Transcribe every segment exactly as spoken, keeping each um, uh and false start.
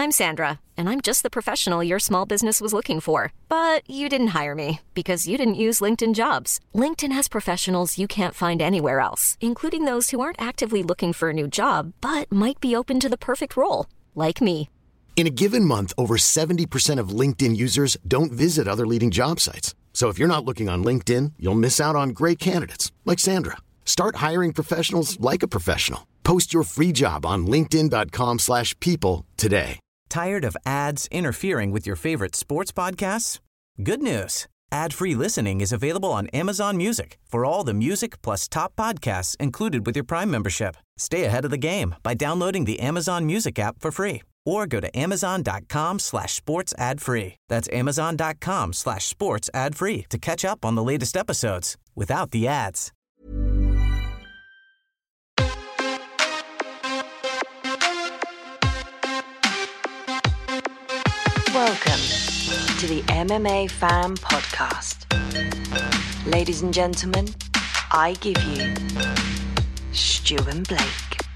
I'm Sandra, and I'm just the professional your small business was looking for. But you didn't hire me because you didn't use LinkedIn Jobs. LinkedIn has professionals you can't find anywhere else, including those who aren't actively looking for a new job, but might be open to the perfect role, like me. In a given month, over seventy percent of LinkedIn users don't visit other leading job sites. So if you're not looking on LinkedIn, you'll miss out on great candidates like Sandra. Start hiring professionals like a professional. Post your free job on linkedin.com slash people today. Tired of ads interfering with your favorite sports podcasts? Good news. Ad-free listening is available on Amazon Music for all the music plus top podcasts included with your Prime membership. Stay ahead of the game by downloading the Amazon Music app for free or go to amazon.com slash sports ad free. That's amazon.com slash sports ad free to catch up on the latest episodes without the ads. Welcome to the M M A Fan Podcast. Ladies and gentlemen, I give you Stu and Blake.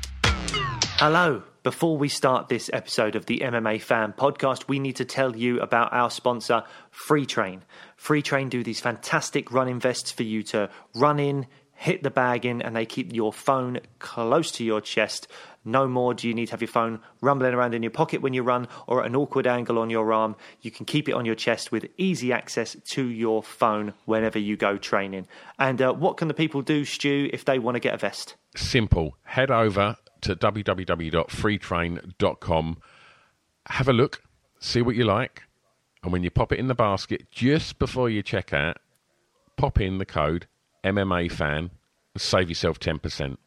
Hello. Before we start this episode of the M M A Fan Podcast, we need to tell you about our sponsor, Freetrain. Freetrain do these fantastic running vests for you to run in, hit the bag in, and they keep your phone close to your chest. No more do you need to have your phone rumbling around in your pocket when you run or at an awkward angle on your arm. You can keep it on your chest with easy access to your phone whenever you go training. And uh, what can the people do, Stu, if they want to get a vest? Simple. Head over to w w w dot freetrain dot com. Have a look, see what you like, and when you pop it in the basket, just before you check out, pop in the code M M A fan and save yourself ten percent.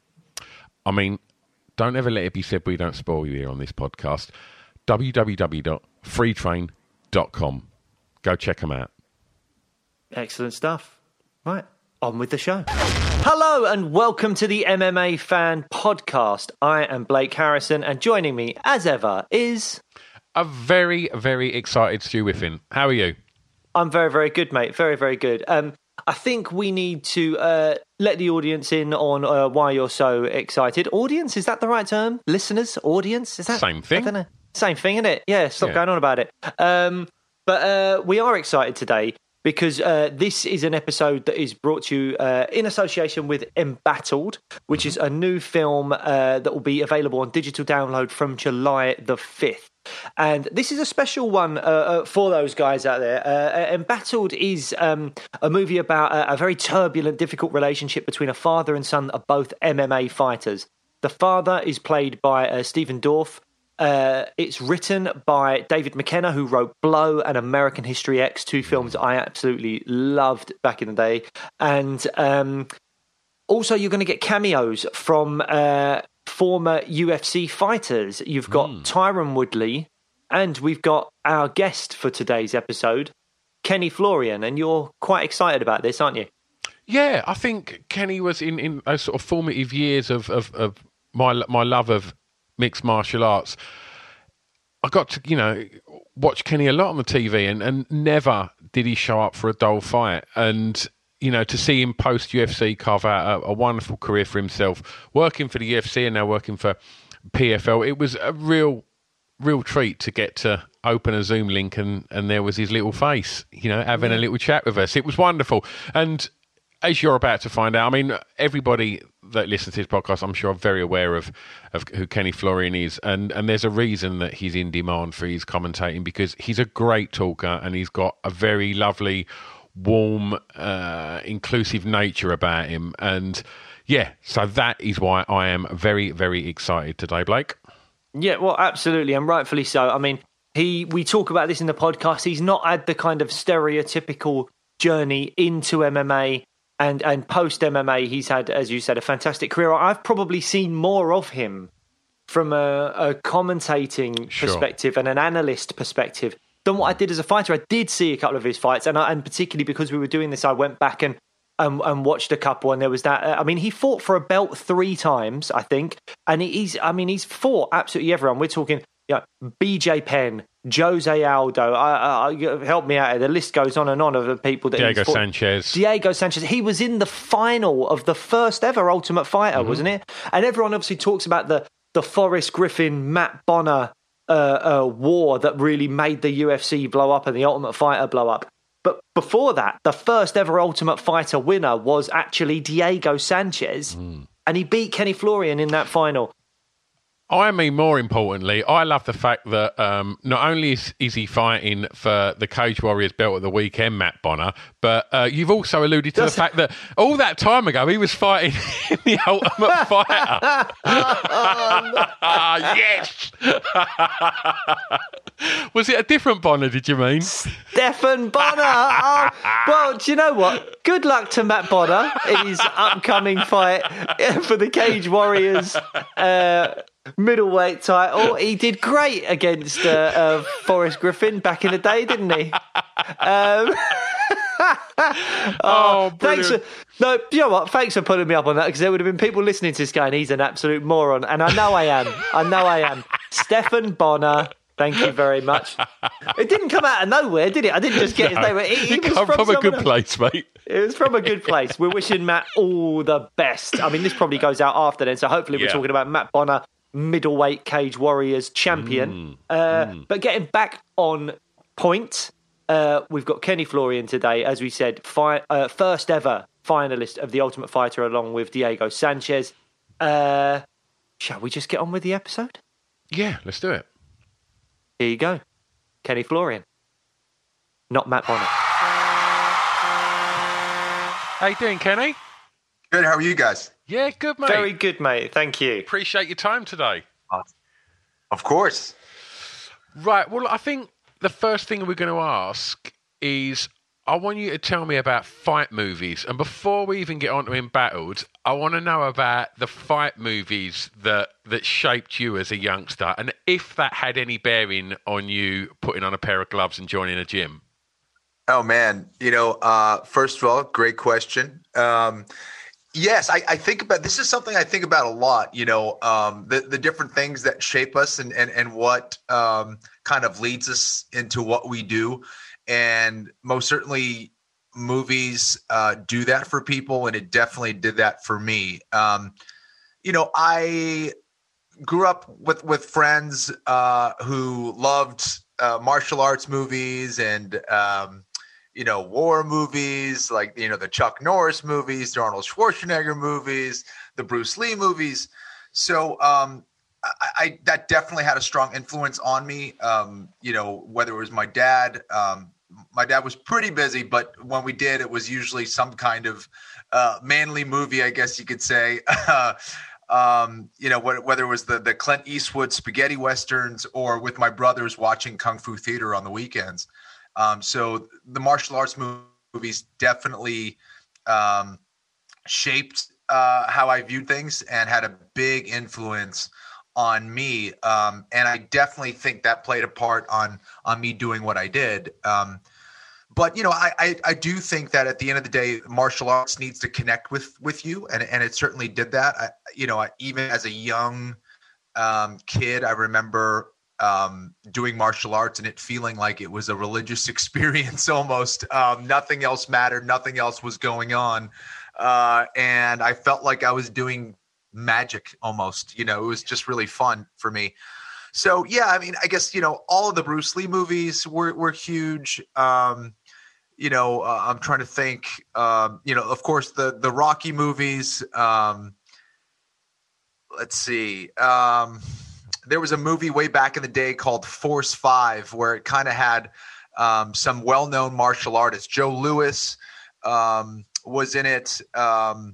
I mean, don't ever let it be said we don't spoil you here on this podcast. w w w dot freetrain dot com. Go check them out. Excellent stuff. Right, on with the show. Hello and welcome to the M M A Fan Podcast. I am Blake Harrison, and joining me, as ever, is... a very, very excited Stu Whiffen. How are you? I'm very, very good, mate. Very, very good. Um, I think we need to uh, let the audience in on uh, why you're so excited. Audience, is that the right term? Listeners, audience? Is that same thing? I don't know. Same thing, isn't it? Yeah, stop yeah. going on about it. Um, but uh, we are excited today because uh, this is an episode that is brought to you uh, in association with Embattled, which is a new film uh, that will be available on digital download from July the fifth. And this is a special one uh, uh, for those guys out there. Uh, Embattled is um, a movie about a, a very turbulent, difficult relationship between a father and son that are both M M A fighters. The father is played by uh, Stephen Dorff. Uh, it's written by David McKenna, who wrote Blow and American History X, two films I absolutely loved back in the day. And um, also you're going to get cameos from uh, former U F C fighters. You've got mm. Tyron Woodley, and we've got our guest for today's episode, Kenny Florian. And you're quite excited about this, aren't you? Yeah, I think Kenny was in, in those sort of formative years of, of, of my my love of mixed martial arts. I got to, you know, watch Kenny a lot on the T V, and, and never did he show up for a dull fight. And, you know, to see him post-U F C carve out a, a wonderful career for himself, working for the U F C and now working for P F L, it was a real, real treat to get to open a Zoom link and, and there was his little face, you know, having yeah. a little chat with us. It was wonderful. And as you're about to find out, I mean, everybody that listens to this podcast, I'm sure, are very aware of, of who Kenny Florian is. And, and there's a reason that he's in demand for his commentating, because he's a great talker and he's got a very lovely, warm, uh, inclusive nature about him. And yeah, so that is why I am very, very excited today, Blake. Yeah, well, absolutely, and rightfully so. I mean, he we talk about this in the podcast. He's not had the kind of stereotypical journey into M M A. And and post M M A, he's had, as you said, a fantastic career. I've probably seen more of him from a, a commentating sure. perspective and an analyst perspective than what I did as a fighter. I did see a couple of his fights, and I, and particularly because we were doing this, I went back and um, and watched a couple. And there was that. Uh, I mean, he fought for a belt three times, I think, and he's. I mean, he's fought absolutely everyone. We're talking, you know, B J Penn, Jose Aldo, I, I, help me out here. The list goes on and on of the people that Diego he's fought. Sanchez. Diego Sanchez. He was in the final of the first ever Ultimate Fighter, mm-hmm. wasn't it? And everyone obviously talks about the the Forrest Griffin, Matt Bonner uh, uh, war that really made the U F C blow up and the Ultimate Fighter blow up. But before that, the first ever Ultimate Fighter winner was actually Diego Sanchez, mm. and he beat Kenny Florian in that final. I mean, more importantly, I love the fact that um, not only is, is he fighting for the Cage Warriors belt at the weekend, Matt Bonner, but uh, you've also alluded to Does the fact that all that time ago he was fighting in the Ultimate Fighter. Yes! Was it a different Bonner, did you mean? Stephan Bonner! Oh, well, do you know what? Good luck to Matt Bonner in his upcoming fight for the Cage Warriors uh, middleweight title. He did great against uh, uh, Forrest Griffin back in the day, didn't he? Um, oh, oh thanks for, no, you know what? Thanks for putting me up on that, because there would have been people listening to this going, he's an absolute moron. And I know I am. I know I am. Stephan Bonner. Thank you very much. It didn't come out of nowhere, did it? I didn't just get no, his name. He, he it was come from, from a good place, mate. It was from a good place. We're wishing Matt all the best. I mean, this probably goes out after then, so hopefully we're yeah. talking about Matt Bonner, middleweight Cage Warriors champion. Mm, uh, mm. But getting back on point, uh, we've got Kenny Florian today, as we said, fi- uh, first ever finalist of The Ultimate Fighter along with Diego Sanchez. Uh, shall we just get on with the episode? Yeah, let's do it. Here you go. Kenny Florian. Not Matt Bonner. How you doing, Kenny? Good. How are you guys? Yeah, good, mate. Very good, mate. Thank you. Appreciate your time today. Of course. Right. Well, I think the first thing we're going to ask is, I want you to tell me about fight movies. And before we even get on to Embattled, I want to know about the fight movies that, that shaped you as a youngster, and if that had any bearing on you putting on a pair of gloves and joining a gym. Oh, man. You know, uh, first of all, great question. Um, yes, I, I think about, this is something I think about a lot, you know, um, the, the different things that shape us and, and, and what um, kind of leads us into what we do. And most certainly movies uh, do that for people, and it definitely did that for me. Um, you know, I grew up with, with friends uh, who loved uh, martial arts movies and, um, you know, war movies, like, you know, the Chuck Norris movies, the Arnold Schwarzenegger movies, the Bruce Lee movies. So um, I, I that definitely had a strong influence on me. Um, you know, whether it was my dad, um, my dad was pretty busy, but when we did, it was usually some kind of uh, manly movie, I guess you could say. um, you know, whether it was the the Clint Eastwood spaghetti westerns or with my brothers watching Kung Fu Theater on the weekends. Um, so the martial arts movies definitely um, shaped uh, how I viewed things and had a big influence on me. Um, and I definitely think that played a part on, on me doing what I did. Um, but, you know, I, I, I do think that at the end of the day, martial arts needs to connect with, with you. And, and it certainly did that. I, you know, I, even as a young um, kid, I remember um, doing martial arts and it feeling like it was a religious experience almost. Um, nothing else mattered. Nothing else was going on. Uh, and I felt like I was doing magic almost, you know, it was just really fun for me. So, yeah, I mean, I guess, you know, all of the Bruce Lee movies were, were huge. Um, you know, uh, I'm trying to think, um, you know, of course, the, the Rocky movies. Um, let's see. Um, there was a movie way back in the day called Force Five, where it kind of had um, some well-known martial artists. Joe Louis um, was in it. Um,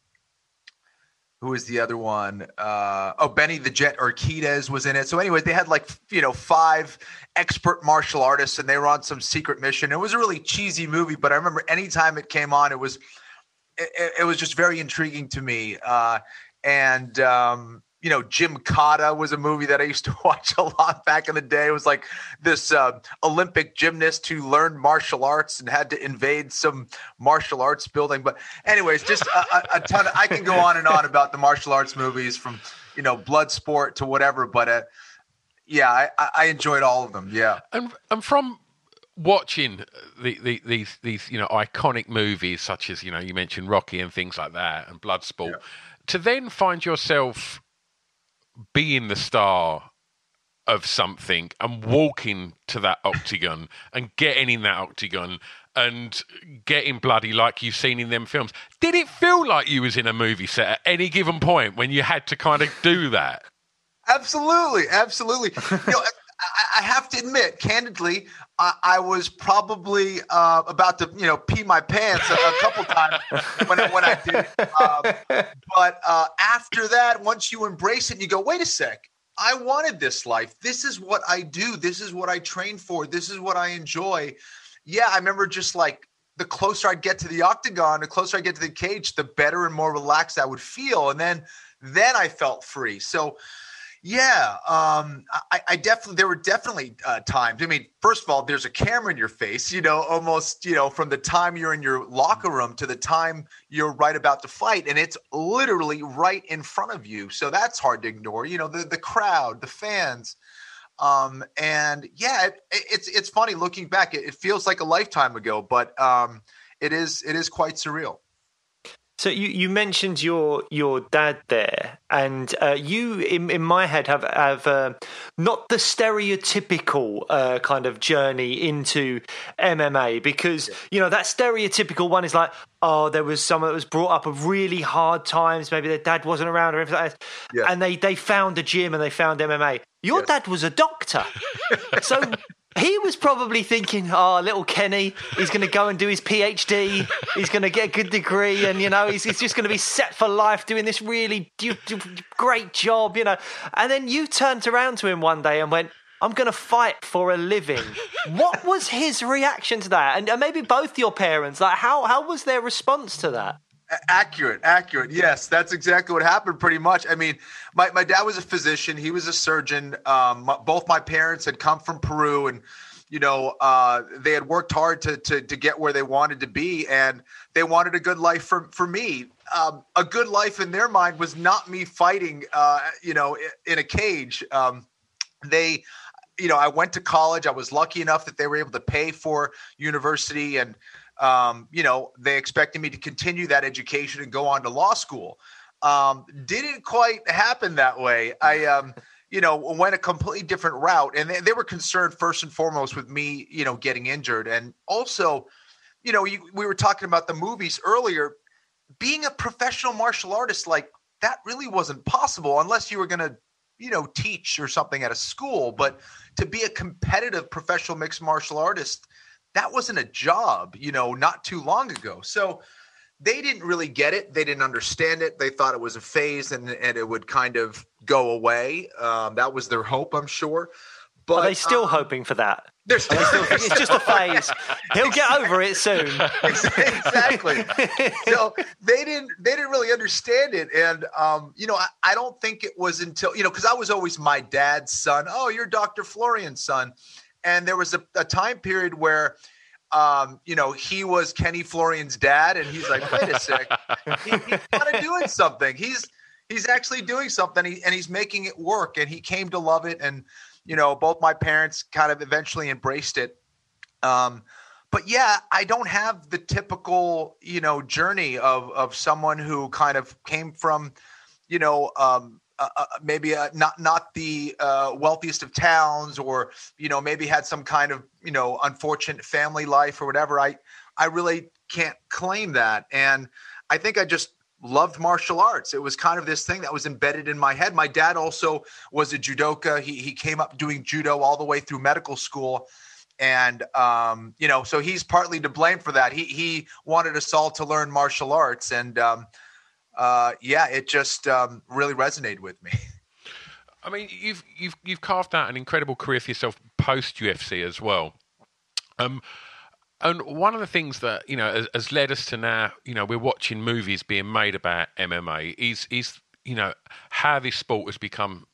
Who was the other one? Uh, oh, Benny the Jet Urquidez was in it. So anyways, they had like, you know, five expert martial artists and they were on some secret mission. It was a really cheesy movie, but I remember anytime it came on, it was, it, it was just very intriguing to me. Uh, and, um, you know, Jim Cotta was a movie that I used to watch a lot back in the day. It was like this uh, Olympic gymnast who learned martial arts and had to invade some martial arts building. But anyways, just a, a, a ton of, I can go on and on about the martial arts movies from, you know, Bloodsport to whatever. But uh, yeah, I, I enjoyed all of them. Yeah. And, and from watching the, the, these, these, you know, iconic movies such as, you know, you mentioned Rocky and things like that and Bloodsport, yeah. to then find yourself being the star of something and walking to that octagon and getting in that octagon and getting bloody like you've seen in them films. Did it feel like you was in a movie set at any given point when you had to kind of do that? Absolutely, absolutely. You know, I, I have to admit, candidly, I, I was probably uh, about to, you know, pee my pants a, a couple times when I, when I did it. Um, but uh, after that, once you embrace it, you go, wait a sec. I wanted this life. This is what I do. This is what I train for. This is what I enjoy. Yeah, I remember just like the closer I'd get to the octagon, the closer I get to the cage, the better and more relaxed I would feel. And then, then I felt free. So, yeah, um, I, I definitely, there were definitely uh, times. I mean, first of all, there's a camera in your face, you know, almost, you know, from the time you're in your locker room to the time you're right about to fight. And it's literally right in front of you. So that's hard to ignore, you know, the, the crowd, the fans. Um, and yeah, it, it's, it's funny looking back, it, it feels like a lifetime ago, but um, it is, it is quite surreal. So you, you mentioned your your dad there, and uh, you in, in my head have have uh, not the stereotypical uh, kind of journey into M M A, because you know that stereotypical one is like, oh, there was someone that was brought up of really hard times, maybe their dad wasn't around or anything like that, yeah. and they they found a gym and they found M M A. Your yes. dad was a doctor, so. He was probably thinking, oh, little Kenny, he's going to go and do his PhD. He's going to get a good degree. And, you know, he's, he's just going to be set for life doing this really do, do, great job, you know. And then you turned around to him one day and went, I'm going to fight for a living. What was his reaction to that? And, and maybe both your parents, like how, how was their response to that? Accurate, accurate. Yes, that's exactly what happened pretty much. I mean, my, my dad was a physician. He was a surgeon. Um, my, both my parents had come from Peru, and, you know, uh, they had worked hard to, to to get where they wanted to be, and they wanted a good life for, for me. Um, a good life in their mind was not me fighting, uh, you know, in, in a cage. Um, they, you know, I went to college. I was lucky enough that they were able to pay for university, and Um, you know, they expected me to continue that education and go on to law school. Um, didn't quite happen that way. I, um, you know, went a completely different route, and they, they were concerned first and foremost with me, you know, getting injured. And also, you know, you, we were talking about the movies earlier. Being a professional martial artist, like that really wasn't possible unless you were going to, you know, teach or something at a school. But to be a competitive professional mixed martial artist, that wasn't a job, you know, not too long ago. So they didn't really get it. They didn't understand it. They thought it was a phase and, and it would kind of go away. Um, that was their hope, I'm sure. But are they still um, hoping for that? They're still, they still think it's just a phase. He'll get over it soon. Exactly. So they didn't they didn't really understand it. And, um, you know, I, I don't think it was until, you know, because I was always my dad's son. Oh, you're Doctor Florian's son. And there was a, a time period where, um, you know, he was Kenny Florian's dad, and he's like, wait a sec, he, he's kind of doing something. He's he's actually doing something, he, and he's making it work. And he came to love it, and you know, both my parents kind of eventually embraced it. Um, but yeah, I don't have the typical, you know, journey of of someone who kind of came from, you know, um, Uh, uh, maybe uh, not not the uh, wealthiest of towns, or you know, maybe had some kind of, you know, unfortunate family life or whatever. I I really can't claim that, and I think I just loved martial arts. It was kind of this thing that was embedded in my head. My dad also was a judoka. He he came up doing judo all the way through medical school, and um, you know, so he's partly to blame for that. He he wanted us all to learn martial arts, and um, Uh, yeah, it just um, really resonated with me. I mean, you've you've you've carved out an incredible career for yourself post U F C as well. Um, and one of the things that, you know, has, has led us to now, you know, we're watching movies being made about M M A is is you know, how this sport has become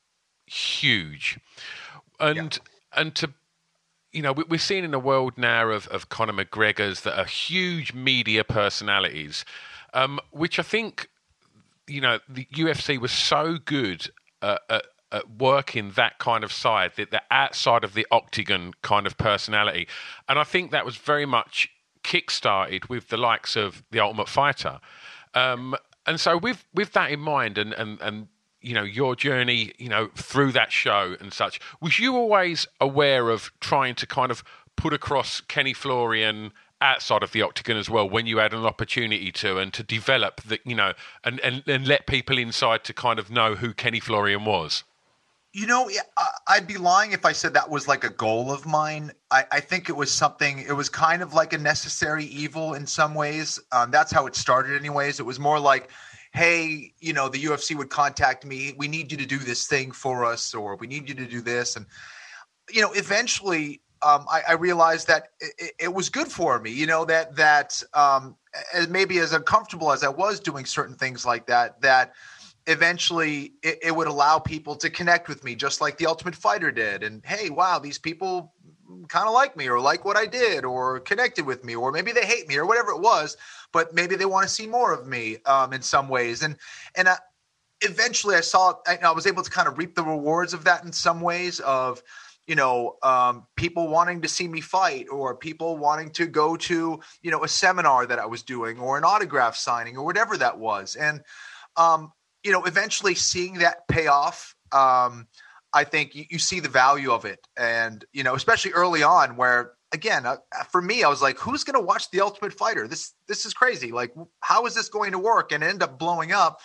huge, and yeah. and to you know, we're seeing in a world now of of Conor McGregor's that are huge media personalities, um, which I think, you know, the U F C was so good uh, at, at working that kind of side, that the outside of the octagon kind of personality. And I think that was very much kick-started with the likes of The Ultimate Fighter. Um, and so with with that in mind, and, and, and you know, your journey, you know, through that show and such. Was you always aware of trying to kind of put across Kenny Florian outside of the octagon as well when you had an opportunity to, and to develop the, you know, and, and, and let people inside to kind of know who Kenny Florian was? You know, I'd be lying if I said that was like a goal of mine. I, I think it was something, it was kind of like a necessary evil in some ways. Um, that's how it started anyways. It was more like, hey, you know, the U F C would contact me. We need you to do this thing for us, or we need you to do this. And, you know, eventually um, I, I realized that it, it was good for me, you know, that, that um, as maybe as uncomfortable as I was doing certain things like that, that eventually it, it would allow people to connect with me just like the Ultimate Fighter did. And, hey, wow, these people kind of like me, or like what I did, or connected with me, or maybe they hate me, or whatever it was, but maybe they want to see more of me um, in some ways. And, and I, eventually I saw, I, I was able to kind of reap the rewards of that in some ways of, you know, um, people wanting to see me fight, or people wanting to go to, you know, a seminar that I was doing, or an autograph signing, or whatever that was. And, um, you know, eventually seeing that pay off, um, I think you, you see the value of it. And, you know, especially early on where, again, uh, for me, I was like, who's going to watch The Ultimate Fighter? This, this is crazy. Like, how is this going to work? And end up blowing up.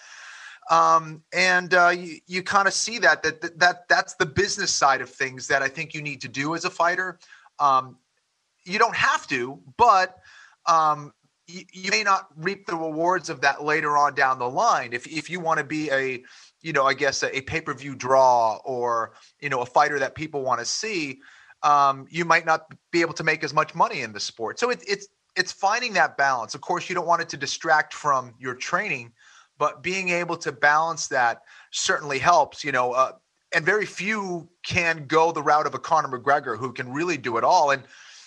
Um, and uh, you, you kind of see that, that, that, that that's the business side of things that I think you need to do as a fighter. Um, you don't have to, but um, you, you may not reap the rewards of that later on down the line. If, if you want to be a, you know, I guess a, a pay-per-view draw, or, you know, a fighter that people want to see, um, you might not be able to make as much money in the sport. So it, it's, it's finding that balance. Of course, you don't want it to distract from your training, but being able to balance that certainly helps, you know, uh, and very few can go the route of a Conor McGregor who can really do it all. And,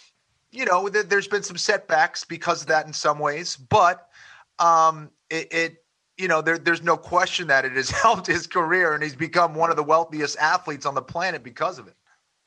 you know, th- there's been some setbacks because of that in some ways, but um, it, it, you know, there, there's no question that it has helped his career, and he's become one of the wealthiest athletes on the planet because of it.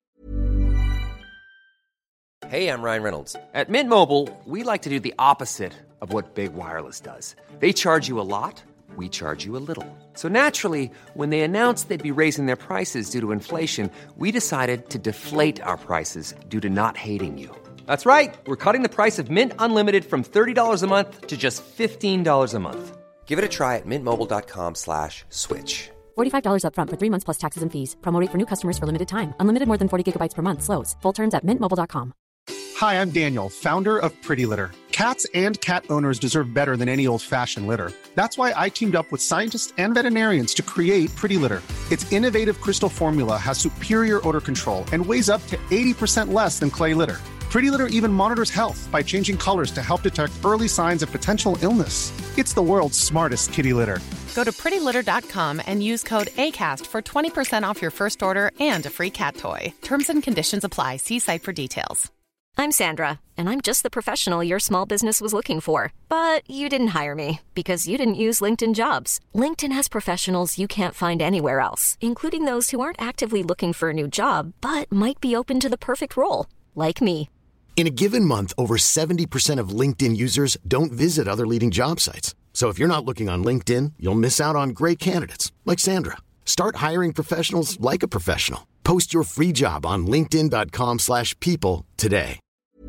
Hey, I'm Ryan Reynolds. At Mint Mobile, we like to do the opposite of what Big Wireless does. They charge you a lot, we charge you a little. So naturally, when they announced they'd be raising their prices due to inflation, we decided to deflate our prices due to not hating you. That's right. We're cutting the price of Mint Unlimited from thirty dollars a month to just fifteen dollars a month. Give it a try at mintmobile.com slash switch. forty-five dollars up front for three months plus taxes and fees. Promo rate for new customers for limited time. Unlimited more than forty gigabytes per month. Slows full terms at mint mobile dot com. Hi, I'm Daniel, founder of Pretty Litter. Cats and cat owners deserve better than any old-fashioned litter. That's why I teamed up with scientists and veterinarians to create Pretty Litter. Its innovative crystal formula has superior odor control and weighs up to eighty percent less than clay litter. Pretty Litter even monitors health by changing colors to help detect early signs of potential illness. It's the world's smartest kitty litter. Go to pretty litter dot com and use code ACAST for twenty percent off your first order and a free cat toy. Terms and conditions apply. See site for details. I'm Sandra, and I'm just the professional your small business was looking for. But you didn't hire me because you didn't use LinkedIn Jobs. LinkedIn has professionals you can't find anywhere else, including those who aren't actively looking for a new job, but might be open to the perfect role, like me. In a given month, over seventy percent of LinkedIn users don't visit other leading job sites. So if you're not looking on LinkedIn, you'll miss out on great candidates like Sandra. Start hiring professionals like a professional. Post your free job on linkedin dot com slash people today.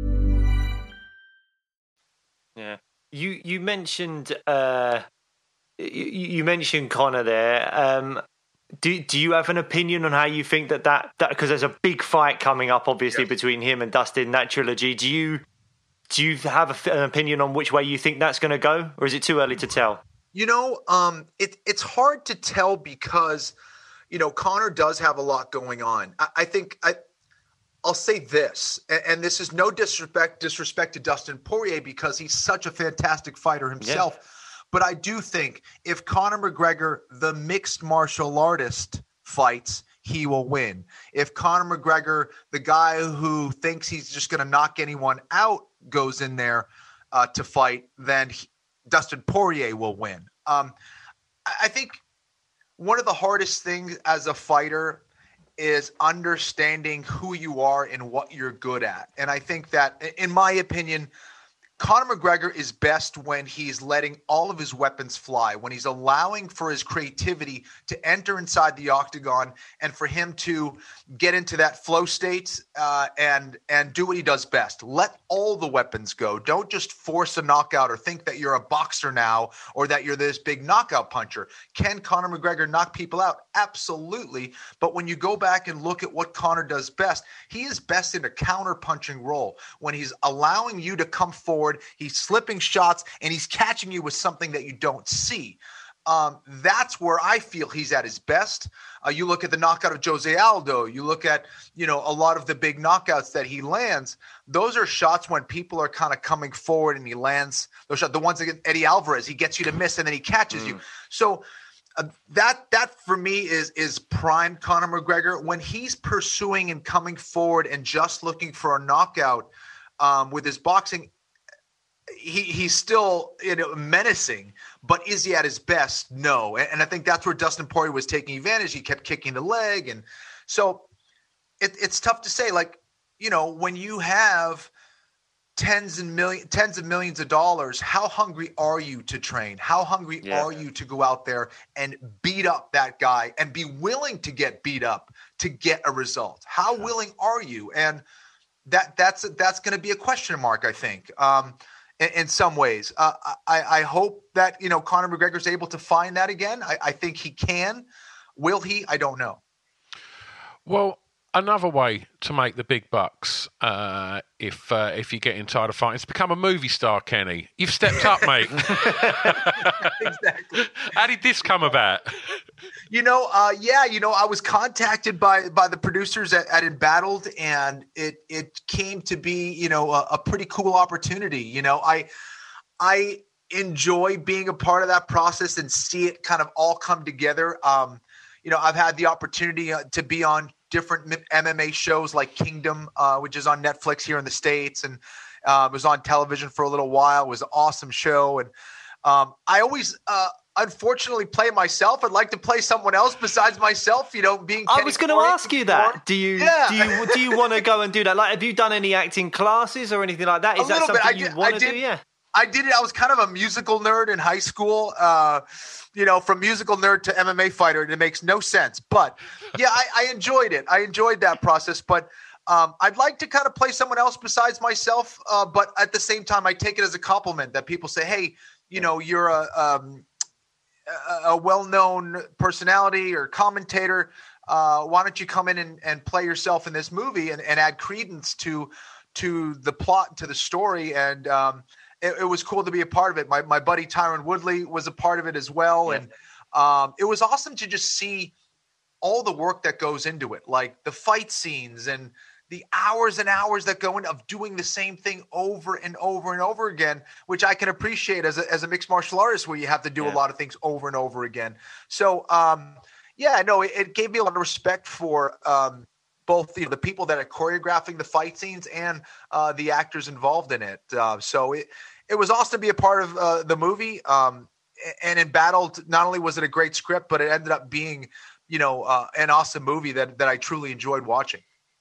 Yeah. You you mentioned uh you, you mentioned Conor there. Um Do do you have an opinion on how you think that that because there's a big fight coming up, obviously, yes, between him and Dustin, that trilogy? Do you do you have a, an opinion on which way you think that's going to go, or is it too early to tell? You know, um, it it's hard to tell because, you know, Conor does have a lot going on. I, I think I I'll say this, and, and this is no disrespect disrespect to Dustin Poirier because he's such a fantastic fighter himself. Yeah. But I do think if Conor McGregor, the mixed martial artist, fights, he will win. If Conor McGregor, the guy who thinks he's just going to knock anyone out, goes in there uh, to fight, then he, Dustin Poirier will win. Um, I think one of the hardest things as a fighter is understanding who you are and what you're good at. And I think that, in my opinion, Conor McGregor is best when he's letting all of his weapons fly, when he's allowing for his creativity to enter inside the octagon and for him to get into that flow state uh, and and do what he does best. Let all the weapons go. Don't just force a knockout or think that you're a boxer now or that you're this big knockout puncher. Can Conor McGregor knock people out? Absolutely. But when you go back and look at what Conor does best, he is best in a counter-punching role. When he's allowing you to come forward, he's slipping shots, and he's catching you with something that you don't see. Um, that's where I feel he's at his best. Uh, you look at the knockout of Jose Aldo. You look at, you know, a lot of the big knockouts that he lands. Those are shots when people are kind of coming forward and he lands those shots. The ones against Eddie Alvarez, he gets you to miss and then he catches mm. you. So uh, that that for me is is prime Conor McGregor. When he's pursuing and coming forward and just looking for a knockout um, with his boxing, He he's still, you know, menacing, but is he at his best? No. And, and I think that's where Dustin Poirier was taking advantage. He kept kicking the leg. And so it, it's tough to say, like, you know, when you have tens and million, tens of millions of dollars, how hungry are you to train? How hungry yeah. are you to go out there and beat up that guy and be willing to get beat up to get a result? How yeah. willing are you? And that that's, that's going to be a question mark, I think. Um, In some ways, uh, I, I hope that, you know, Conor McGregor is able to find that again. I, I think he can. Will he? I don't know. Well, another way to make the big bucks, uh, if uh, if you're getting tired of fighting, is become a movie star, Kenny. You've stepped up, mate. Exactly. How did this come about? You know, uh, yeah, you know, I was contacted by by the producers at, at Embattled, and it it came to be, you know, a, a pretty cool opportunity. You know, I I enjoy being a part of that process and see it kind of all come together. Um, you know, I've had the opportunity uh, to be on different M M A shows like Kingdom, uh, which is on Netflix here in the States, and uh, was on television for a little while. It was an awesome show, and um, I always. Uh, Unfortunately, play myself. I'd like to play someone else besides myself. You know, being. I Kenny was going to Corey ask you that. Do you yeah. do you do you want to go and do that? Like, have you done any acting classes or anything like that? Is a that something I you did, want I to did, do? Yeah, I did it. I was kind of a musical nerd in high school. Uh, you know, from musical nerd to M M A fighter, it makes no sense. But yeah, I, I enjoyed it. I enjoyed that process. But um, I'd like to kind of play someone else besides myself. Uh, but at the same time, I take it as a compliment that people say, "Hey, you know, you're a." Um, a well-known personality or commentator, uh, why don't you come in and, and play yourself in this movie and, and add credence to to the plot, to the story?" And um, it, it was cool to be a part of it. My my buddy Tyron Woodley was a part of it as well. Yeah. And um, it was awesome to just see all the work that goes into it, like the fight scenes and the hours and hours that go in of doing the same thing over and over and over again, which I can appreciate as a, as a mixed martial artist where you have to do yeah. a lot of things over and over again. So, um, yeah, no, it, it gave me a lot of respect for um, both you know, the people that are choreographing the fight scenes and uh, the actors involved in it. Uh, so it, it was awesome to be a part of uh, the movie. Um, and Embattled, not only was it a great script, but it ended up being, you know, uh, an awesome movie that, that I truly enjoyed watching.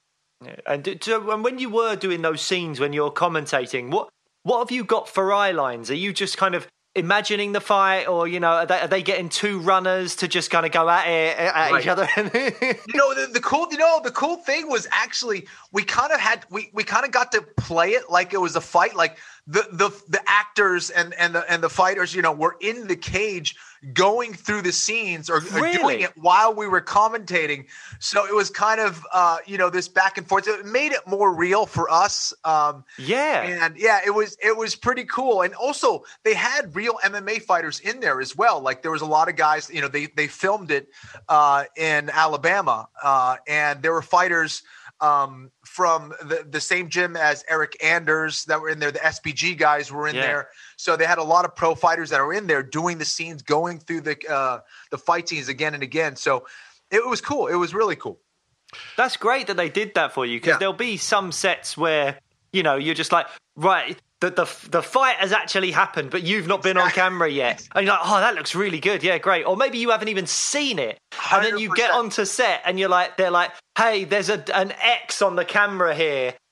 And, do, and when you were doing those scenes, when you're commentating, what what have you got for eye lines? Are you just kind of imagining the fight, or you know, are they, are they getting two runners to just kind of go at it, at right. each other? you know, the, the cool, you know, the cool thing was actually we kind of had we we kind of got to play it like it was a fight, like the the the actors and and the and the fighters, you know, were in the cage going through the scenes or, really? or doing it while we were commentating. So it was kind of, uh, you know, this back and forth. It made it more real for us. Um, yeah. And yeah, it was, it was pretty cool. And also they had real M M A fighters in there as well. Like there was a lot of guys, you know, they, they filmed it uh, in Alabama uh, and there were fighters um, from the, the same gym as Eric Anders that were in there. The S P G guys were in yeah. there. So they had a lot of pro fighters that are in there doing the scenes, going through the uh, the fight scenes again and again. So it was cool. It was really cool. That's great that they did that for you, because yeah. there'll be some sets where, you know, you're just like, right, the the the fight has actually happened, but you've not been on camera yet. And you're like, oh, that looks really good. Yeah, great. Or maybe you haven't even seen it. And then you get onto set and you're like, they're like, hey, there's a, an X on the camera here.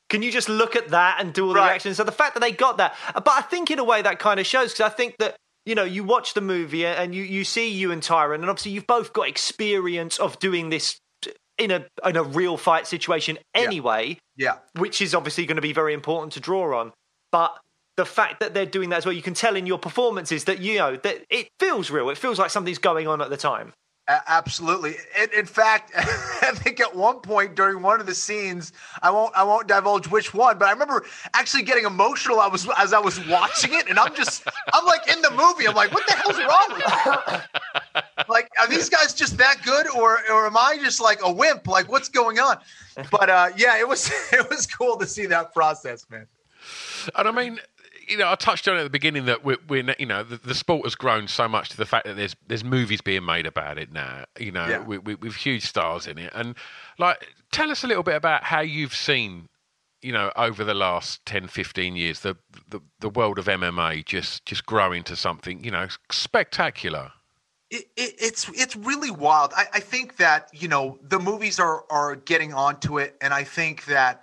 Can you just look at that and do all the Right. reactions? So the fact that they got that, but I think in a way that kind of shows, because I think that, you know, you watch the movie and you, you see you and Tyron, and obviously you've both got experience of doing this in a in a real fight situation anyway, Yeah. which is obviously going to be very important to draw on. But the fact that they're doing that as well, you can tell in your performances that, you know, that it feels real. It feels like something's going on at the time. A- Absolutely. In, in fact, I think at one point during one of the scenes, I won't I won't divulge which one, but I remember actually getting emotional. I was as I was watching it, and I'm just I'm like in the movie. I'm like, what the hell's wrong with me? Like, are these guys just that good, or or am I just like a wimp? Like, what's going on? But uh, yeah, it was it was cool to see that process, man. And I mean, you know, I touched on it at the beginning that we're, we're you know, the, the sport has grown so much to the fact that there's there's movies being made about it now, you know, Yeah. with, with, with huge stars in it. And, like, tell us a little bit about how you've seen, you know, over the last ten, fifteen years, the the, the world of M M A just, just grow into something, you know, spectacular. It, it, it's it's really wild. I, I think that, you know, the movies are are getting onto it, and I think that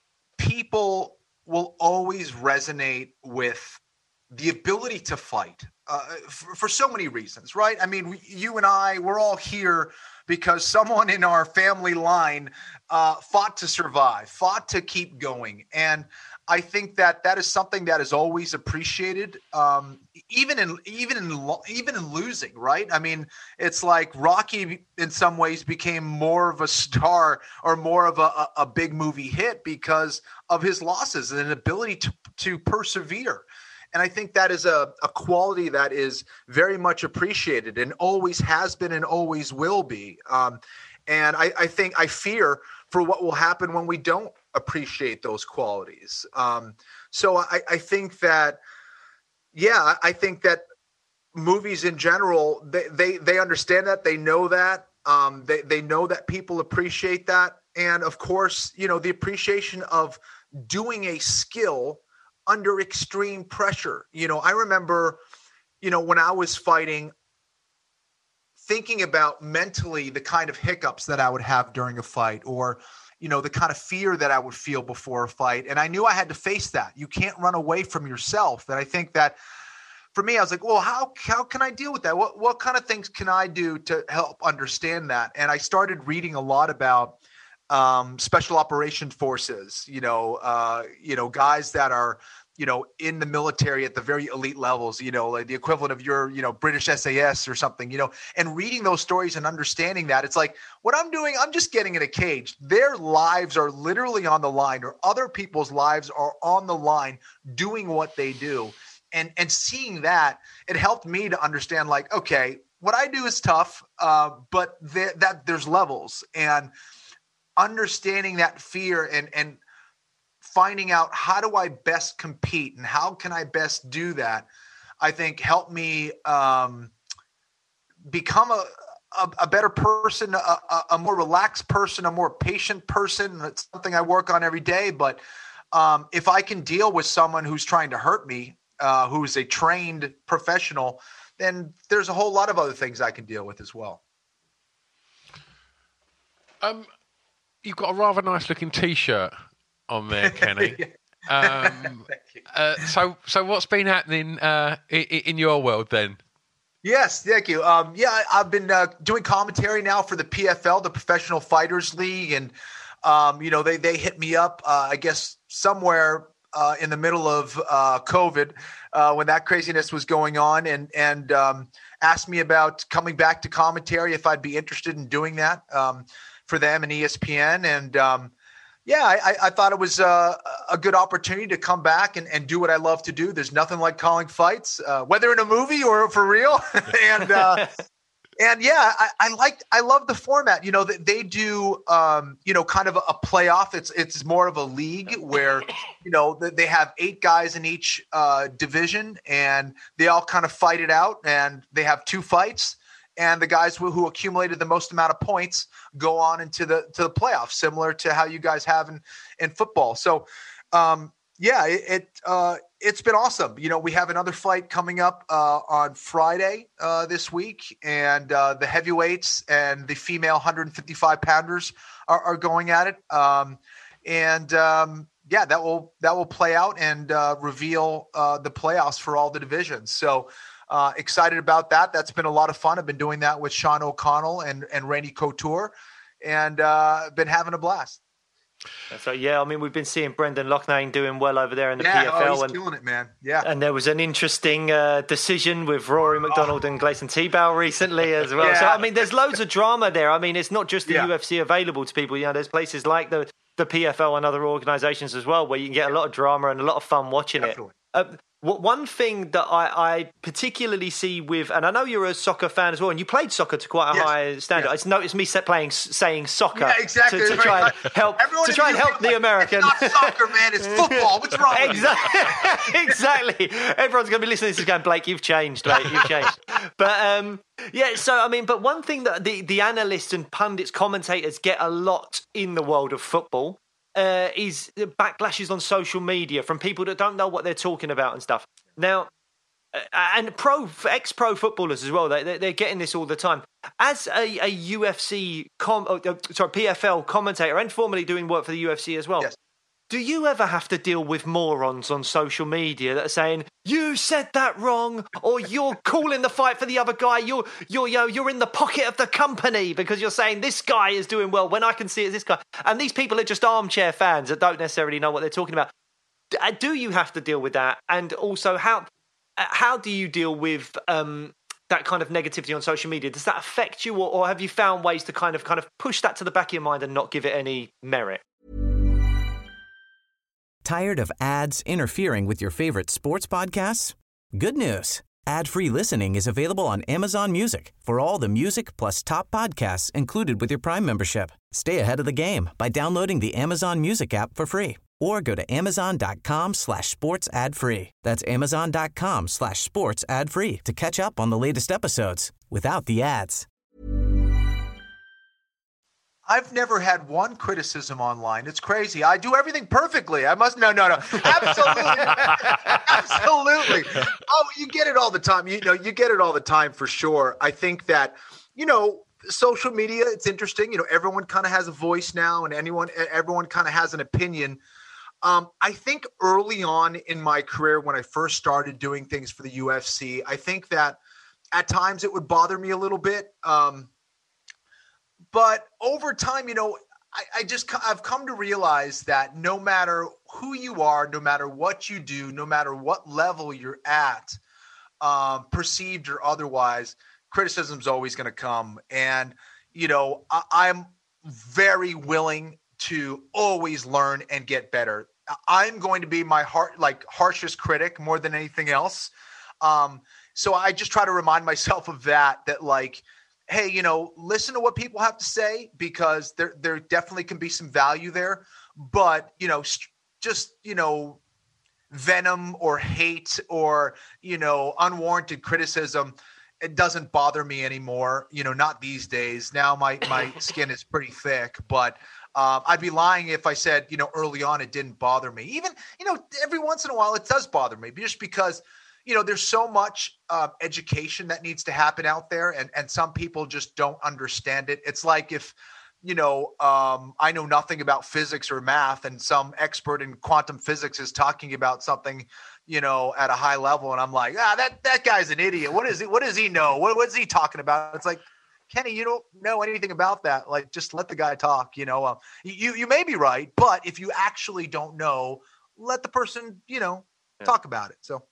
people will always resonate with the ability to fight uh, for, for so many reasons, right? I mean, we, you and I, we're all here because someone in our family line uh, fought to survive, fought to keep going. And I think that that is something that is always appreciated, um, even in even in lo- even in losing, right? I mean, it's like Rocky in some ways became more of a star or more of a, a, a big movie hit because of his losses and an ability to to persevere. And I think that is a, a quality that is very much appreciated and always has been and always will be. Um, and I, I think I fear for what will happen when we don't appreciate those qualities. Um, so I, I think that, yeah, I think that movies in general, they, they, they understand that, they know that, um, they, they know that people appreciate that. And of course, you know, the appreciation of doing a skill under extreme pressure. You know, I remember, you know, when I was fighting, thinking about mentally the kind of hiccups that I would have during a fight, or, you know, the kind of fear that I would feel before a fight. And I knew I had to face that. You can't run away from yourself. And I think that for me, I was like, well, how, how can I deal with that? What, what kind of things can I do to help understand that? And I started reading a lot about um, special operations forces, you know, uh, you know, guys that are, you know, in the military at the very elite levels, you know, like the equivalent of your, you know, British S A S or something, you know, and reading those stories and understanding that it's like what I'm doing, I'm just getting in a cage. Their lives are literally on the line, or other people's lives are on the line doing what they do. And, and seeing that, it helped me to understand, like, okay, what I do is tough, uh, but th- that there's levels, and understanding that fear and, and, finding out how do I best compete and how can I best do that, I think helped me um, become a, a, a better person, a, a, a more relaxed person, a more patient person. It's something I work on every day. But um, if I can deal with someone who's trying to hurt me, uh, who's a trained professional, then there's a whole lot of other things I can deal with as well. Um, you've got a rather nice looking T-shirt on there, Kenny. um, uh, so, so what's been happening uh, in, in your world then? Yes, thank you. Um, yeah, I, I've been uh, doing commentary now for the P F L, the Professional Fighters League, and um, you know they they hit me up. Uh, I guess somewhere uh, in the middle of uh, COVID uh, when that craziness was going on, and and um, asked me about coming back to commentary if I'd be interested in doing that um, for them and E S P N, and um, yeah, I, I thought it was uh, a good opportunity to come back and, and do what I love to do. There's nothing like calling fights, uh, whether in a movie or for real. and uh, and yeah, I, I liked, I love the format. You know, they, they do, um, you know, kind of a, a playoff. It's it's more of a league where, you know, they have eight guys in each uh, division, and they all kind of fight it out, and they have two fights. And the guys who, who accumulated the most amount of points go on into the to the playoffs, similar to how you guys have in, in football. So, um, yeah, it, it uh, it's been awesome. You know, we have another fight coming up uh, on Friday uh, this week, and uh, the heavyweights and the female one fifty-five pounders are, are going at it. Um, and um, yeah, that will that will play out and uh, reveal uh, the playoffs for all the divisions. So uh, excited about that. That's been a lot of fun. I've been doing that with Sean O'Connell and and Randy Couture, and uh, been having a blast. So yeah, I mean, we've been seeing Brendan Loughnane doing well over there in the yeah, P F L. Oh, he's and, killing it, man. Yeah. And there was an interesting uh, decision with Rory McDonald oh. and Gleison Tebow recently as well. Yeah. So, I mean, there's loads of drama there. I mean, it's not just the yeah. U F C available to people. You know, there's places like the, the P F L and other organisations as well where you can get a lot of drama and a lot of fun watching Definitely. it. Uh, One thing that I, I particularly see with, and I know you're a soccer fan as well, and you played soccer to quite a yes. high standard. Yes. It's noticed me playing saying soccer yeah, exactly. to, to try and help Everyone to try and help the like, American. It's not soccer, man. It's football. What's wrong? Exactly. exactly. Everyone's going to be listening to this going, Blake, you've changed, mate. You've changed. But um, yeah. So I mean, but one thing that the the analysts and pundits, commentators get a lot in the world of football. Uh, is backlashes on social media from people that don't know what they're talking about and stuff. Now, uh, and pro ex-pro footballers as well, they, they're getting this all the time. As a, a U F C, com, oh, sorry, P F L commentator and formerly doing work for the U F C as well, yes. do you ever have to deal with morons on social media that are saying, you said that wrong, or you're calling the fight for the other guy, you're you're you're, you're in the pocket of the company because you're saying this guy is doing well when I can see it's this guy. And these people are just armchair fans that don't necessarily know what they're talking about. Do you have to deal with that? And also, how how do you deal with um, that kind of negativity on social media? Does that affect you, or, or have you found ways to kind of kind of push that to the back of your mind and not give it any merit? Tired of ads interfering with your favorite sports podcasts? Good news. Ad-free listening is available on Amazon Music for all the music plus top podcasts included with your Prime membership. Stay ahead of the game by downloading the Amazon Music app for free or go to amazon.com slash sports ad free. That's amazon.com slash sports ad free to catch up on the latest episodes without the ads. I've never had one criticism online. It's crazy. I do everything perfectly. I must, no, no, no. Absolutely. Absolutely. Oh, you get it all the time. You know, you get it all the time for sure. I think that, you know, social media, it's interesting. You know, everyone kind of has a voice now and anyone, everyone kind of has an opinion. Um, I think early on in my career, when I first started doing things for the U F C, I think that at times it would bother me a little bit. Um, But over time, you know, I, I just, I've come to realize that no matter who you are, no matter what you do, no matter what level you're at, um, perceived or otherwise, criticism's always going to come. And, you know, I, I'm very willing to always learn and get better. I'm going to be my heart, like harshest critic more than anything else. Um, so I just try to remind myself of that, that like, hey, you know, listen to what people have to say because there there definitely can be some value there. But, you know, st- just, you know, venom or hate or, you know, unwarranted criticism, it doesn't bother me anymore. You know, not these days. Now my, my skin is pretty thick, but um, I'd be lying if I said, you know, early on it didn't bother me. Even, you know, every once in a while it does bother me just because – you know, there's so much uh, education that needs to happen out there, and, and some people just don't understand it. It's like if, you know, um, I know nothing about physics or math, and some expert in quantum physics is talking about something, you know, at a high level, and I'm like, ah, that that guy's an idiot. What is he? What does he know? What what is he talking about? It's like, Kenny, you don't know anything about that. Like, just let the guy talk. You know, um, you you may be right, but if you actually don't know, let the person, you know, yeah. talk about it. So.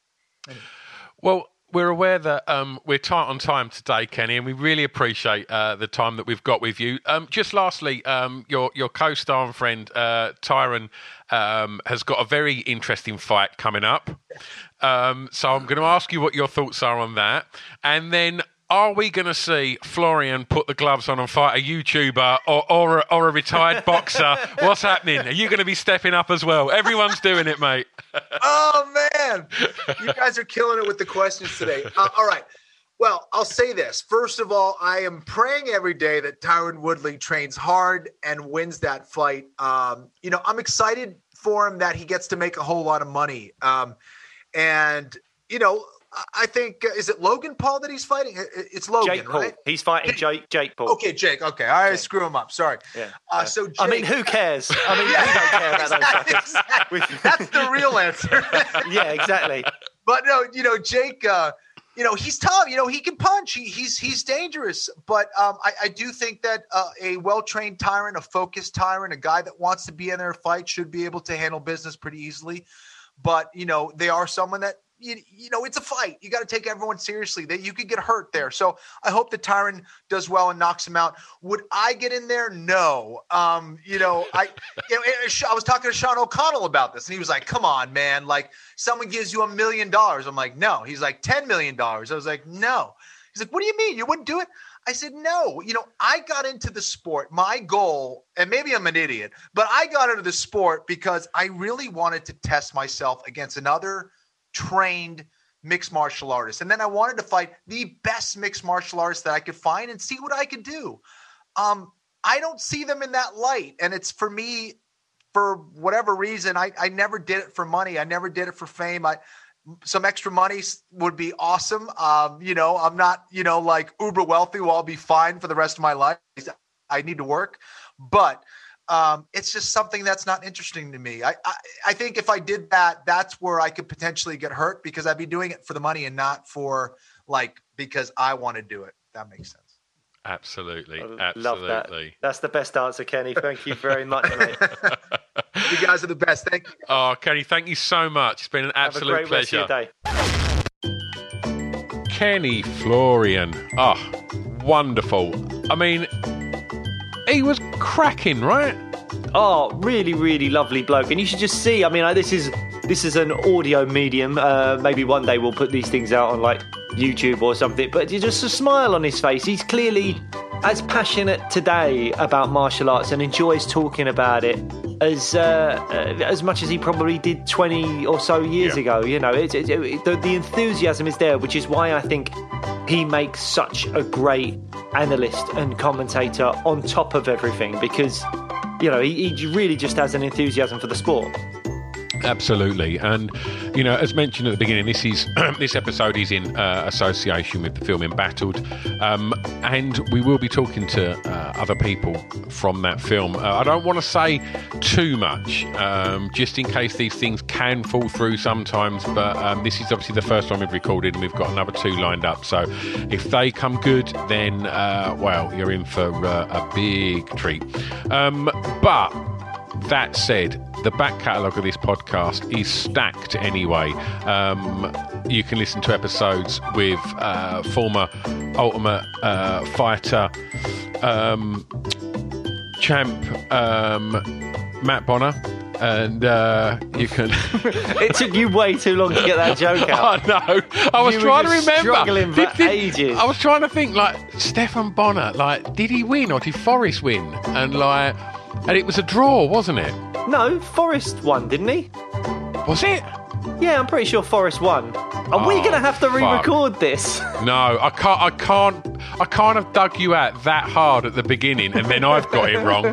Well, we're aware that um, we're tight on time today, Kenny, and we really appreciate uh, the time that we've got with you. Um, just lastly, um, your your co-star and friend uh, Tyron um, has got a very interesting fight coming up. Um, so I'm going to ask you what your thoughts are on that, and then. Are we going to see Florian put the gloves on and fight a YouTuber or or, or a retired boxer? What's happening? Are you going to be stepping up as well? Everyone's doing it, mate. Oh, man. You guys are killing it with the questions today. Uh, all right. Well, I'll say this. First of all, I am praying every day that Tyron Woodley trains hard and wins that fight. Um, you know, I'm excited for him that he gets to make a whole lot of money. Um, and, you know, I think uh, is it Logan Paul that he's fighting? It's Logan, Jake Paul. right? He's fighting Jake Jake Paul. Okay, Jake. Okay, I Jake. screw him up. Sorry. Yeah. Uh, so Jake, I mean, who cares? I mean, yeah, we don't care about exactly, those fuckers. exactly. That's the real answer. Yeah, exactly. But no, you know, Jake. Uh, you know, he's tough. You know, he can punch. He, he's he's dangerous. But um, I, I do think that uh, a well-trained tyrant, a focused tyrant, a guy that wants to be in their fight should be able to handle business pretty easily. But you know, they are someone that. You, you know, it's a fight. You got to take everyone seriously. That you could get hurt there. So I hope the Tyrant does well and knocks him out. Would I get in there? No. Um, you know, I you know, I was talking to Sean O'Connell about this, and he was like, "Come on, man! Like, someone gives you a million dollars." I'm like, "No." He's like, ten million dollars. I was like, "No." He's like, "What do you mean? You wouldn't do it?" I said, "No." You know, I got into the sport. My goal, and maybe I'm an idiot, but I got into the sport because I really wanted to test myself against another trained mixed martial artist. And then I wanted to fight the best mixed martial artist that I could find and see what I could do. Um, I don't see them in that light. And it's for me, for whatever reason, I, I never did it for money. I never did it for fame. I, some extra money would be awesome. Um, you know, I'm not, you know, like uber wealthy, well, I'll be fine for the rest of my life. I need to work, but Um, it's just something that's not interesting to me. I, I I think if I did that, that's where I could potentially get hurt because I'd be doing it for the money and not for like because I want to do it. That makes sense. Absolutely, I absolutely. Love that. That's the best answer, Kenny. Thank you very much, mate. You guys are the best. Thank you. Oh, Kenny, thank you so much. It's been an absolute Have a great pleasure. Rest of your day. Kenny Florian. Oh, wonderful. I mean, he was cracking, right? Oh, really, really lovely bloke. And you should just see, I mean, this is this is an audio medium. Uh, maybe one day we'll put these things out on like YouTube or something. But just a smile on his face. He's clearly as passionate today about martial arts and enjoys talking about it as uh, uh, as much as he probably did twenty or so years yeah. ago. You know, it, it, it, the, the enthusiasm is there, which is why I think he makes such a great analyst and commentator on top of everything because, you know, he, he really just has an enthusiasm for the sport. Absolutely. And, you know, as mentioned at the beginning, this is this episode is in uh, association with the film Embattled. Um, and we will be talking to uh, other people from that film. Uh, I don't want to say too much, um, just in case these things can fall through sometimes. But um, this is obviously the first time we've recorded and we've got another two lined up. So if they come good, then, uh, well, you're in for uh, a big treat. Um, but... That said, the back catalogue of this podcast is stacked anyway. Um, you can listen to episodes with uh, former Ultimate uh, Fighter um, champ um, Matt Bonner. And uh, you can... It took you way too long to get that joke out. I know. I was you trying were to just remember. struggling for Did- did- ages. I was trying to think, like, Stefan Bonner, like, did he win or did Forrest win? And, like... And it was a draw, wasn't it? No, Forrest won, didn't he? Was it? Yeah, I'm pretty sure Forrest won. Are we Oh, going to have to fuck. re-record this? No, I can't. I can't. I can't have dug you out that hard at the beginning, and then I've got it wrong.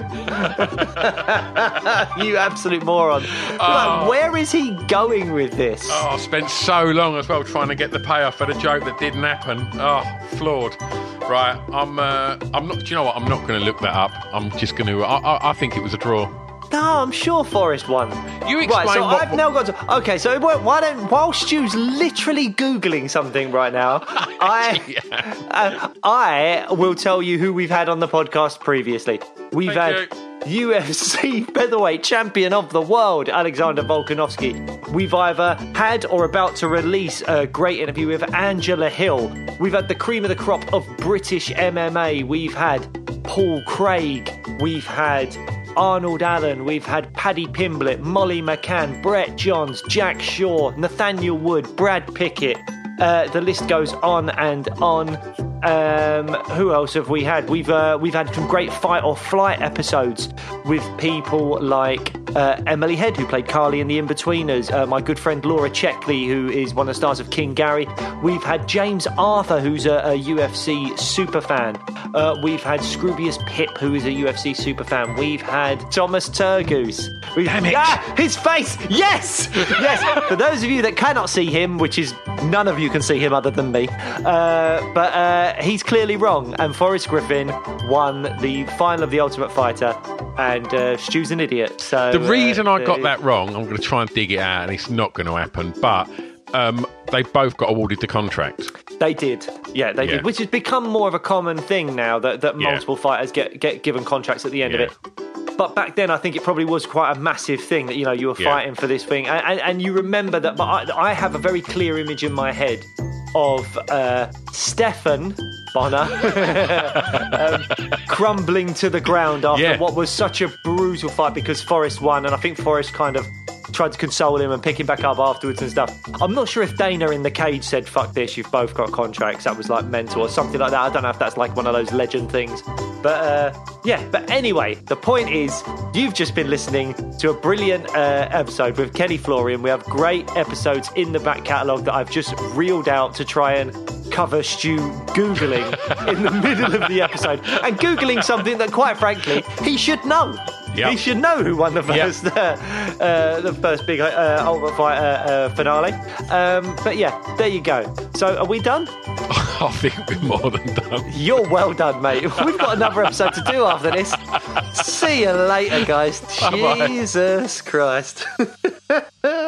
You absolute moron. Oh. Like, where is he going with this? Oh, I spent so long as well trying to get the payoff for the joke that didn't happen. Oh, flawed. Right, I'm. Uh, I'm not. Do you know what? I'm not going to look that up. I'm just going to. I, I, I think it was a draw. No, I'm sure Forrest won. You explain Right, so what- I've now got to... Okay, so why don't... While Stu's literally Googling something right now, I uh, I will tell you who we've had on the podcast previously. We've Thank had U F C featherweight champion of the world, Alexander Volkanovski. We've either had or about to release a great interview with Angela Hill. We've had the cream of the crop of British M M A. We've had Paul Craig. We've had... Arnold Allen, we've had Paddy Pimblett, Molly McCann, Brett Johns, Jack Shaw, Nathaniel Wood, Brad Pickett. Uh, the list goes on and on. Um, who else have we had? We've uh, we've had some great fight or flight episodes with people like uh, Emily Head, who played Carly in The Inbetweeners, uh, my good friend Laura Checkley, who is one of the stars of King Gary. We've had James Arthur, who's a, a U F C superfan. Uh, we've had Scroobius Pip, who is a U F C superfan. We've had Thomas Turgoose. We've, Damn it. Ah, his face! Yes! Yes! For those of you that cannot see him, which is None of you can see him other than me. Uh, but uh, he's clearly wrong. And Forrest Griffin won the final of The Ultimate Fighter. And uh, Stu's an idiot. So The reason uh, I got that wrong, I'm going to try and dig it out, and it's not going to happen. But um, they both got awarded the contract. They did. Yeah, they Yeah. did. Which has become more of a common thing now that, that Yeah. multiple fighters get, get given contracts at the end Yeah. of it. But back then, I think it probably was quite a massive thing that, you know, you were Yeah. fighting for this thing. And, and, and you remember that, but I, I have a very clear image in my head of uh, Stefan Bonner um, crumbling to the ground after Yeah. what was such a brutal fight because Forrest won. And I think Forrest kind of tried to console him and pick him back up afterwards and stuff. I'm not sure if Dana in the cage said, fuck this, you've both got contracts. That was like mental or something like that. I don't know if that's like one of those legend things. But uh, yeah, but anyway, the point is, you've just been listening to a brilliant uh, episode with Kenny Florian. We have great episodes in the back catalogue that I've just reeled out to try and cover Stu Googling in the middle of the episode. And Googling something that, quite frankly, he should know. Yep. He should know who won the Yep. first, uh, uh, the first big uh, Ultimate Fighter uh, finale. Um, but yeah, there you go. So are we done? I think we're more than done. You're well done, mate. We've got another episode to do after this. See you later, guys. Bye-bye. Jesus Christ.